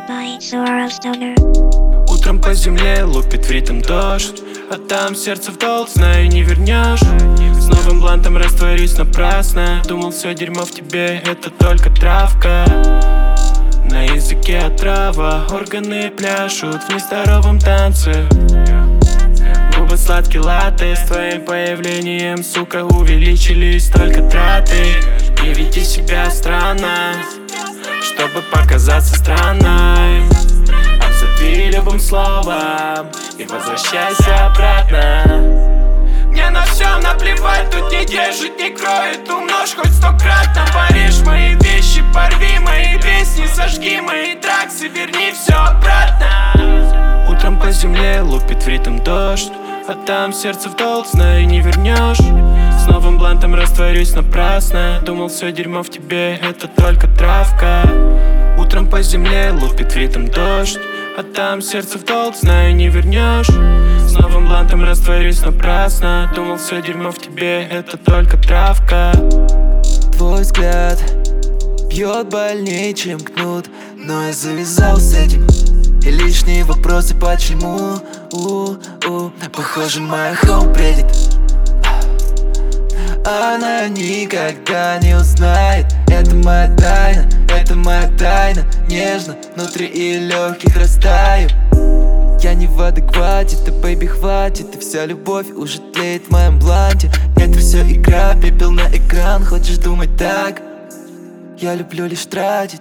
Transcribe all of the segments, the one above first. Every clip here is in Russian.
by Sora Stoner. Утром по земле лупит в ритм дождь, а там сердце в долг, знаю, не вернешь. С новым блантом растворюсь напрасно. Думал, все дерьмо в тебе, это только травка. На языке отрава, органы пляшут в нездоровом танце. Губы сладкий латте, с твоим появлением, сука, увеличились только траты. Не веди себя странно, чтобы показаться странной. Обзови любым словом и возвращайся обратно. Мне на все наплевать, тут не держит, не кроет. Умножь хоть 100-кратно, порежь мои вещи, порви мои песни, сожги мои траксы, верни все обратно. Утром по земле лупит в ритм дождь, а там сердце в долг, знаю, не вернешь. С новым блантом растворюсь напрасно. Думал, все дерьмо в тебе, это только травка. Утром по земле лупит в ритм дождь, а там сердце в долг, знаю, не вернешь. С новым блантом растворюсь напрасно. Думал, все дерьмо в тебе, это только травка. Твой взгляд бьет больнее, чем кнут, но я завязал с этим. И лишние вопросы почему похоже, моя хоум бредит. Она никогда не узнает. Это моя тайна, это моя тайна. Нежно, внутри и легких растаю. Я не в адеквате, да, бэйби, хватит. И вся любовь уже тлеет в моем бланте. Это все игра, пепел на экран. Хочешь думать так? Я люблю лишь тратить.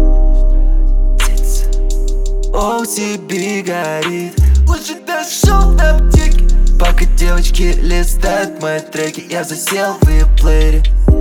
OCB горит, уже дошел до аптеки. Пока девочки листают мои треки, я засел в ее плеере.